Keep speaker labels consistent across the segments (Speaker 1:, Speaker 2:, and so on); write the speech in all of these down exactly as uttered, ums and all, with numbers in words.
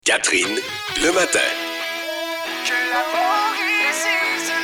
Speaker 1: Catherine, le matin.
Speaker 2: Que la Mauricie se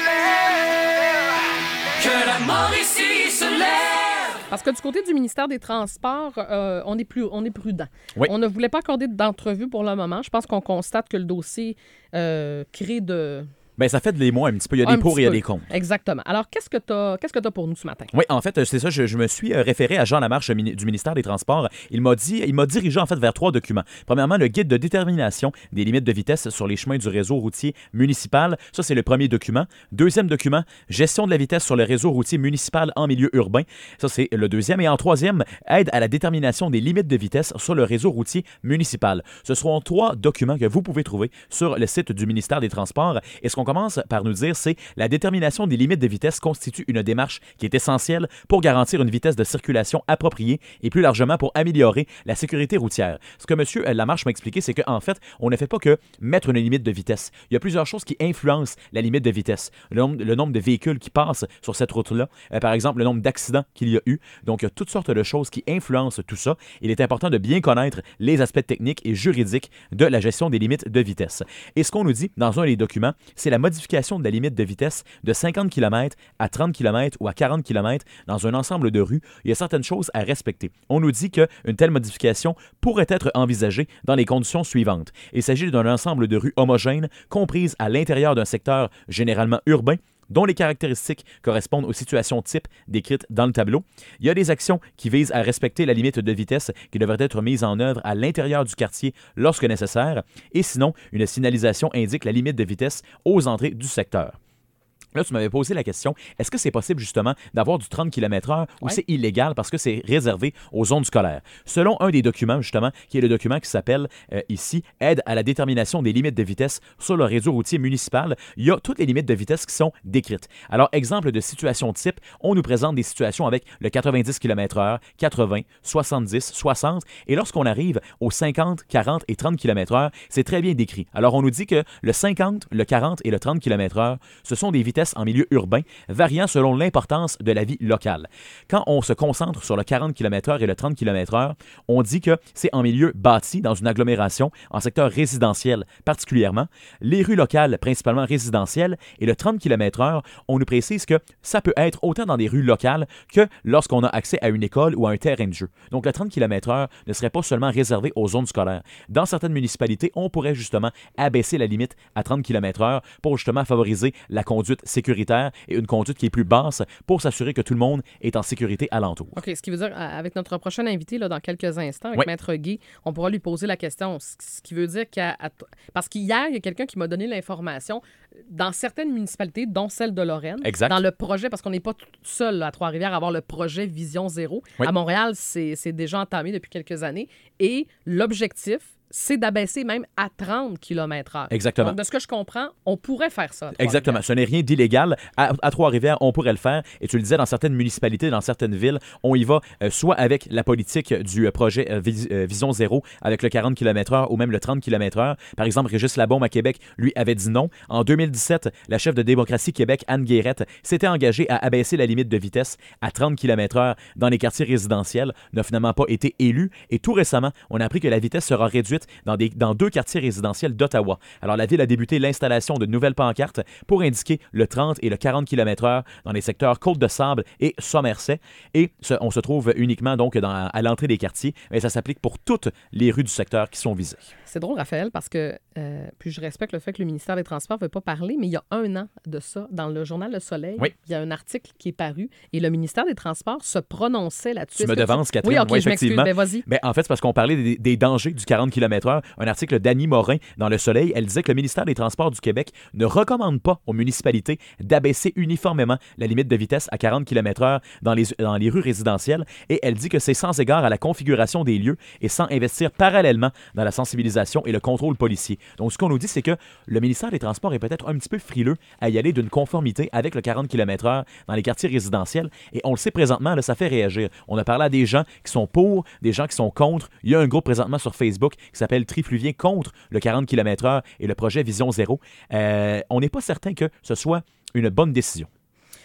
Speaker 2: lève. Que la Mauricie se lève.
Speaker 3: Parce que du côté du ministère des Transports, euh, on est plus, on est prudent.
Speaker 4: Oui.
Speaker 3: On ne voulait pas accorder d'entrevue pour le moment. Je pense qu'on constate que le dossier euh, crée de...
Speaker 4: Bien, ça fait de l'émoi un petit peu. Il y a
Speaker 3: Un
Speaker 4: des pour
Speaker 3: petit
Speaker 4: et il y a
Speaker 3: peu.
Speaker 4: des contre.
Speaker 3: Exactement. Alors, qu'est-ce que tu as qu'est-ce que tu as pour nous ce matin?
Speaker 4: Oui, en fait, c'est ça. Je, je me suis euh, référé à Jean Lamarche mini- du ministère des Transports. Il m'a dit, il m'a dirigé en fait vers trois documents. Premièrement, le guide de détermination des limites de vitesse sur les chemins du réseau routier municipal. Ça, c'est le premier document. Deuxième document, gestion de la vitesse sur le réseau routier municipal en milieu urbain. Ça, c'est le deuxième. Et en troisième, aide à la détermination des limites de vitesse sur le réseau routier municipal. Ce seront trois documents que vous pouvez trouver sur le site du ministère des Transports. Et ce qu'on commence par nous dire, c'est la détermination des limites de vitesse constitue une démarche qui est essentielle pour garantir une vitesse de circulation appropriée et plus largement pour améliorer la sécurité routière. Ce que M. Lamarche m'a expliqué, c'est qu'en fait, on ne fait pas que mettre une limite de vitesse. Il y a plusieurs choses qui influencent la limite de vitesse. Le nombre, le nombre de véhicules qui passent sur cette route-là, euh, par exemple, le nombre d'accidents qu'il y a eu. Donc, il y a toutes sortes de choses qui influencent tout ça. Il est important de bien connaître les aspects techniques et juridiques de la gestion des limites de vitesse. Et ce qu'on nous dit dans un des documents, c'est la modification de la limite de vitesse de cinquante kilomètres à trente kilomètres ou à quarante kilomètres dans un ensemble de rues. Il y a certaines choses à respecter. On nous dit qu'une telle modification pourrait être envisagée dans les conditions suivantes. Il s'agit d'un ensemble de rues homogènes comprises à l'intérieur d'un secteur généralement urbain dont les caractéristiques correspondent aux situations types décrites dans le tableau. Il y a des actions qui visent à respecter la limite de vitesse qui devrait être mise en œuvre à l'intérieur du quartier lorsque nécessaire. Et sinon, une signalisation indique la limite de vitesse aux entrées du secteur. Là, tu m'avais posé la question, est-ce que c'est possible justement d'avoir du trente kilomètres heure ou
Speaker 3: Ouais.
Speaker 4: c'est illégal parce que c'est réservé aux zones scolaires? Selon un des documents, justement, qui est le document qui s'appelle euh, ici « Aide à la détermination des limites de vitesse sur le réseau routier municipal », il y a toutes les limites de vitesse qui sont décrites. Alors, exemple de situation type, on nous présente des situations avec le quatre-vingt-dix kilomètres heure, quatre-vingts, soixante-dix, soixante, et lorsqu'on arrive aux cinquante, quarante et trente kilomètres heure, c'est très bien décrit. Alors, on nous dit que le cinquante, le quarante et le trente kilomètres heure, ce sont des vitesses en milieu urbain, variant selon l'importance de la vie locale. Quand on se concentre sur le quarante kilomètres heure et le trente kilomètres heure, on dit que c'est en milieu bâti, dans une agglomération, en secteur résidentiel particulièrement, les rues locales principalement résidentielles, et le trente kilomètres heure, on nous précise que ça peut être autant dans des rues locales que lorsqu'on a accès à une école ou à un terrain de jeu. Donc le trente kilomètres heure ne serait pas seulement réservé aux zones scolaires. Dans certaines municipalités, on pourrait justement abaisser la limite à trente kilomètres heure pour justement favoriser la conduite sécuritaire et une conduite qui est plus basse pour s'assurer que tout le monde est en sécurité alentour.
Speaker 3: OK, ce qui veut dire, euh, avec notre prochain invité, là, dans quelques instants, avec
Speaker 4: Oui.
Speaker 3: Maître Guy, on pourra lui poser la question. Ce ce qui veut dire qu'à... à- Parce qu'hier, il y a quelqu'un qui m'a donné l'information, dans certaines municipalités, dont celle de Lorraine,
Speaker 4: Exact.
Speaker 3: dans le projet, parce qu'on n'est pas tout seul là, à Trois-Rivières à avoir le projet Vision Zéro.
Speaker 4: Oui.
Speaker 3: À Montréal, c'est c'est déjà entamé depuis quelques années. Et l'objectif, c'est d'abaisser même à trente kilomètres heure.
Speaker 4: Exactement.
Speaker 3: Donc, de ce que je comprends, on pourrait faire ça. à
Speaker 4: Exactement.
Speaker 3: Trois-Rivières.
Speaker 4: Ce n'est rien d'illégal. À, à Trois-Rivières, on pourrait le faire. Et tu le disais, dans certaines municipalités, dans certaines villes, on y va euh, soit avec la politique du euh, projet euh, Vis- euh, Vision Zéro, avec le quarante kilomètres heure ou même le trente kilomètres heure. Par exemple, Régis Labaume à Québec, lui, avait dit non. En deux mille dix-sept, la chef de Démocratie Québec, Anne Guérette, s'était engagée à abaisser la limite de vitesse à trente kilomètres heure dans les quartiers résidentiels, n'a finalement pas été élue. Et tout récemment, on a appris que la vitesse sera réduite dans, des, dans deux quartiers résidentiels d'Ottawa. Alors, la ville a débuté l'installation de nouvelles pancartes pour indiquer le trente et le quarante kilomètres heure dans les secteurs Côte-de-Sable et Somerset. Et ce- on se trouve uniquement donc dans, à l'entrée des quartiers, mais ça s'applique pour toutes les rues du secteur qui sont visées.
Speaker 3: C'est drôle, Raphaël, parce que, euh, puis je respecte le fait que le ministère des Transports ne veut pas parler, mais il y a un an de ça, dans le journal Le Soleil,
Speaker 4: Oui.
Speaker 3: il y a un article qui est paru et le ministère des Transports se prononçait là-dessus.
Speaker 4: Tu
Speaker 3: Est-ce
Speaker 4: me
Speaker 3: que
Speaker 4: devances, Catherine.
Speaker 3: Oui, OK,
Speaker 4: Oui,
Speaker 3: je m'excuse.
Speaker 4: effectivement.
Speaker 3: Ben, vas-y.
Speaker 4: Ben, en fait, c'est parce qu'on parlait des, des dangers du quarante kilomètres heure. Un article d'Annie Morin dans Le Soleil, elle disait que le ministère des Transports du Québec ne recommande pas aux municipalités d'abaisser uniformément la limite de vitesse à quarante kilomètres heure dans les, dans les rues résidentielles. Et elle dit que c'est sans égard à la configuration des lieux et sans investir parallèlement dans la sensibilisation et le contrôle policier. Donc, ce qu'on nous dit, c'est que le ministère des Transports est peut-être un petit peu frileux à y aller d'une conformité avec le quarante kilomètres heure dans les quartiers résidentiels. Et on le sait présentement, là, ça fait réagir. On a parlé à des gens qui sont pour, des gens qui sont contre. Il y a un groupe présentement sur Facebook qui s'appelle Trifluvien contre le quarante kilomètres heure et le projet Vision Zéro. Euh, on n'est pas certain que ce soit une bonne décision.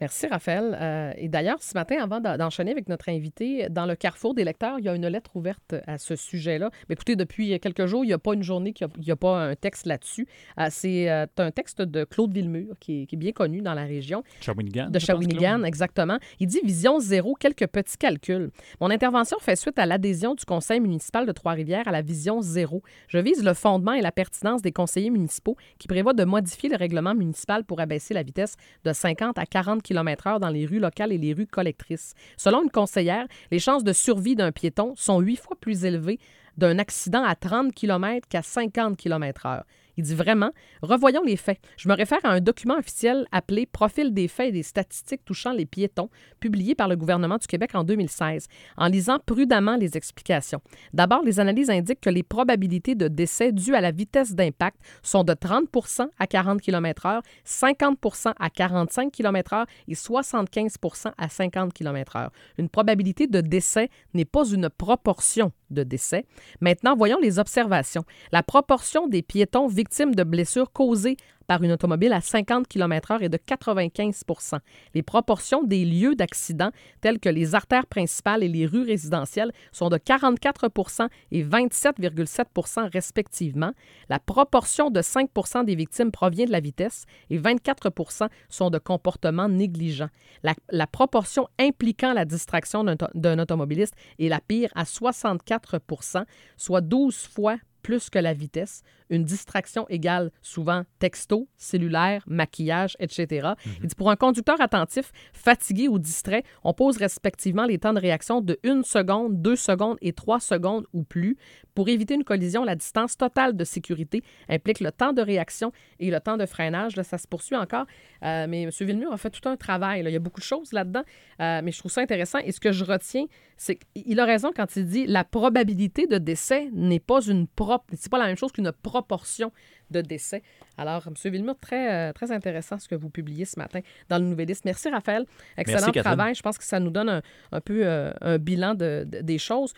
Speaker 3: Merci, Raphaël. Euh, et d'ailleurs, ce matin, avant d'en- d'enchaîner avec notre invité, dans le Carrefour des lecteurs, il y a une lettre ouverte à ce sujet-là. Mais écoutez, depuis quelques jours, il n'y a pas une journée qu'il n'y a, a pas un texte là-dessus. Euh, c'est euh, un texte de Claude Villemur, qui est, qui est bien connu dans la région.
Speaker 1: Shawinigan.
Speaker 3: De Shawinigan, exactement. Il dit Vision zéro, quelques petits calculs. Mon intervention fait suite à l'adhésion du conseil municipal de Trois-Rivières à la Vision zéro. Je vise le fondement et la pertinence des conseillers municipaux qui prévoient de modifier le règlement municipal pour abaisser la vitesse de cinquante à quarante kilomètres heure dans les rues locales et les rues collectrices. Selon une conseillère, les chances de survie d'un piéton sont huit fois plus élevées d'un accident à trente kilomètres qu'à cinquante kilomètres heure. Il dit vraiment, revoyons les faits. Je me réfère à un document officiel appelé Profil des faits et des statistiques touchant les piétons, publié par le gouvernement du Québec en deux mille seize, en lisant prudemment les explications. D'abord, les analyses indiquent que les probabilités de décès dues à la vitesse d'impact sont de trente pour cent à quarante kilomètres heure, cinquante pour cent à quarante-cinq kilomètres heure et soixante-quinze pour cent à cinquante kilomètres heure. Une probabilité de décès n'est pas une proportion de décès. Maintenant, voyons les observations. La proportion des piétons victimes de blessures causées par une automobile à cinquante kilomètres heure est de quatre-vingt-quinze pour cent. Les proportions des lieux d'accident, tels que les artères principales et les rues résidentielles, sont de quarante-quatre pour cent et vingt-sept virgule sept pour cent respectivement. La proportion de cinq pour cent des victimes provient de la vitesse et vingt-quatre pour cent sont de comportements négligents. La, la proportion impliquant la distraction d'un, d'un automobiliste est la pire à soixante-quatre pour cent, soit douze fois plus que la vitesse. Une distraction égale souvent texto, cellulaire, maquillage, et cetera. Mm-hmm. Il dit, pour un conducteur attentif, fatigué ou distrait, on pose respectivement les temps de réaction de une seconde, deux secondes et trois secondes ou plus. Pour éviter une collision, la distance totale de sécurité implique le temps de réaction et le temps de freinage. Là, ça se poursuit encore. Euh, mais M. Villemur a fait tout un travail. Là. Il y a beaucoup de choses là-dedans, euh, mais je trouve ça intéressant. Et ce que je retiens, c'est qu'il a raison quand il dit la probabilité de décès n'est pas une propre, c'est pas la même chose qu'une proportion de décès. Alors, M. Villemur, très, euh, très intéressant ce que vous publiez ce matin dans le Nouvelliste. Merci, Raphaël. Excellent
Speaker 4: Merci,
Speaker 3: travail. Je pense que ça nous donne un, un peu euh, un bilan de, de, des choses.